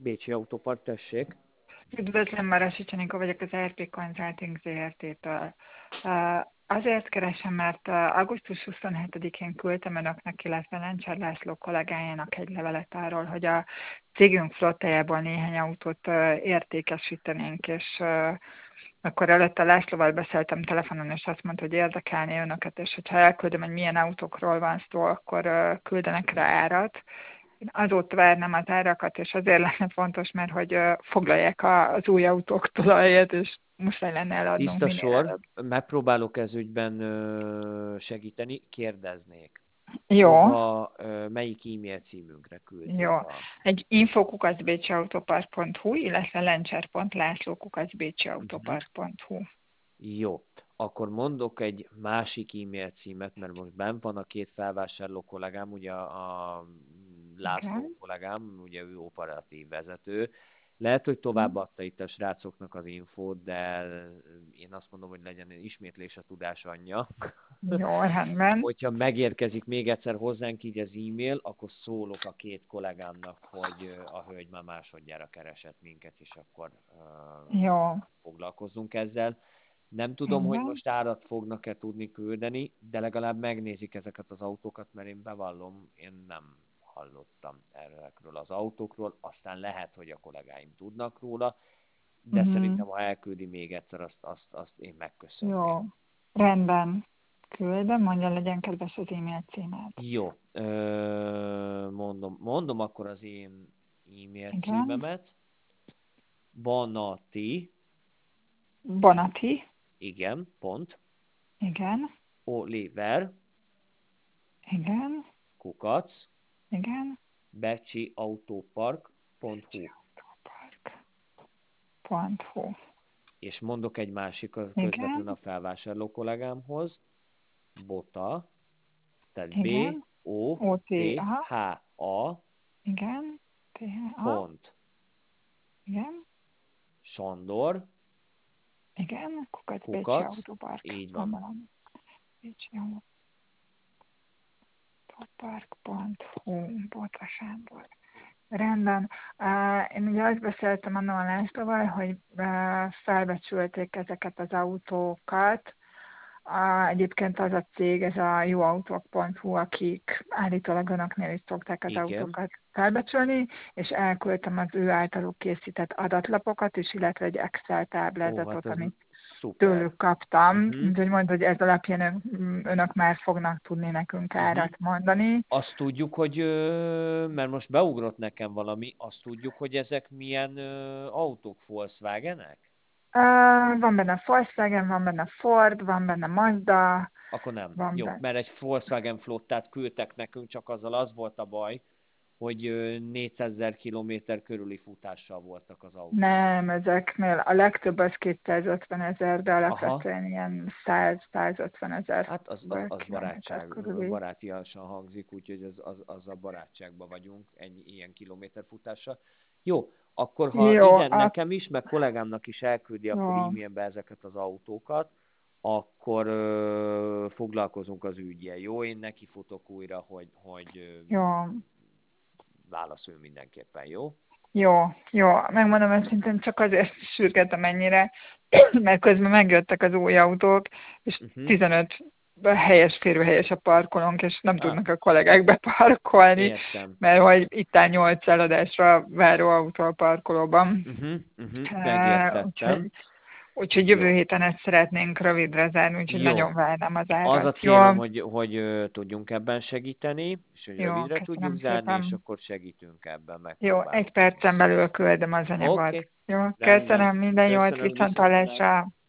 Bécsi Autópark, tessék. Üdvözlöm, Marasi Csanikó vagyok az RP Consulting ZRT-től. Azért keresem, mert augusztus 27-én küldtem önöknek, illetve Lencsár László kollégájának egy levelet arról, hogy a cégünk flottájából néhány autót értékesítenénk, és akkor előtte Lászlóval beszéltem telefonon, és azt mondta, hogy érdekelné önöket, és hogyha elküldöm, hogy milyen autókról van szó, akkor küldenek rá árat. Én azóta várnám az árakat, és azért lenne fontos, mert hogy foglalják az új autók tulaját, és muszáj lenne eladnunk Tiszta minél sor, előbb. megpróbálok ez ügyben segíteni, kérdeznék. Jó, Hova, melyik e-mail címünkre küldjék jó. a... Egy info@bcautopark.hu, illetve Uh-huh. lencser.lászló@bcautopark.hu. Jó, akkor mondok egy másik e-mail címet, mert most bent van a két felvásárló kollégám, ugye a László Igen. kollégám, ugye ő operatív vezető. Lehet, hogy továbbadta itt a srácoknak az infót, de én azt mondom, hogy legyen ismétlés a tudás anyja. Jó, rendben. Hogyha megérkezik még egyszer hozzánk így az e-mail, akkor szólok a két kollégámnak, hogy a hölgy már másodjára keresett minket, és akkor Jó, foglalkozzunk ezzel. Nem tudom, hogy rendben. most árat fognak-e tudni küldeni, de legalább megnézik ezeket az autókat, mert én bevallom, én nem hallottam erről az autókról, aztán lehet, hogy a kollégáim tudnak róla, de szerintem, ha elküldi még egyszer, azt én megköszönném. Jó, rendben. Küldöm, mondja, legyen kedves az e-mail címet. Jó, mondom akkor az én e-mail Igen. címemet. Banati, Bonati. igen, pont, Igen. Oliver, Igen. kukac, Igen. becsiautopark.hu. Park.hu. És mondok egy másik közvetlen a Igen. felvásárló kollégámhoz. Bota, tehát Igen. OT. Aha. B-O-T-H-A Igen. THA. pont Igen. Sandor, Igen. Kukac Bécsi kukac, Autopark. így van. Gondolom. Bécsi Autopark.hu. Bota Sándor. Rendben. Én ugye azt beszéltem annól a Lászlóval, hogy felbecsülték ezeket az autókat. Egyébként az a cég, ez a jóautók.hu, akik állítólag önöknél is szokták az Igen. autókat felbecsülni, és elküldtem az ő általuk készített adatlapokat is, illetve egy Excel Ó, hát táblázatot, ez amit szuper. tőlük kaptam. Uh-huh. Úgyhogy mondta, hogy ez alapján önök már fognak tudni nekünk árat mondani. Azt tudjuk, hogy, mert most beugrott nekem valami, azt tudjuk, hogy ezek milyen autók, Volkswagenek? Van benne Volkswagen, van benne Ford, van benne Mazda, Akkor nem. van Jó, benne. mert egy Volkswagen flottát küldtek nekünk, csak azzal az volt a baj, hogy 400 000 kilométer körüli futással voltak az autók. Nem, ezeknél a legtöbb az 250 000, de Aha, alapvetően ilyen 100-150 000 hát az kilométer körüli. barátiasan hangzik, úgyhogy az a barátságban vagyunk, ennyi ilyen kilométerfutással. Jó, akkor ha Jó, igen, nekem is, meg kollégámnak is elküldi akkor jó, e-mailbe ezeket az autókat, akkor foglalkozunk az ügyjel. Jó, én neki futok újra, hogy jó, válaszol mindenképpen, jó? jó, megmondom őszintén, csak azért sürgetem ennyire, mert közben megjöttek az új autók, és Uh-huh. 15 helyes férőhelyes a parkolónk, és nem Ah, tudnak a kollégák beparkolni, értem. mert hogy itt áll 8 eladásra váró autó a parkolóban. Megértettem. Úgyhogy jövő Jó. héten ezt szeretnénk rövidre zárni, úgyhogy Jó. nagyon várnám az Az a árat. Jó, célom, hogy tudjunk ebben segíteni, és hogy jó, rövidre tudjuk köszönöm zárni, és szépen. akkor segítünk ebben, Jó, egy megpróbálunk. percen belül küldöm az anyagot. Oké, Jó, rendben. köszönöm, minden jót, Köszönöm viszont viszontlátásra. hallásra.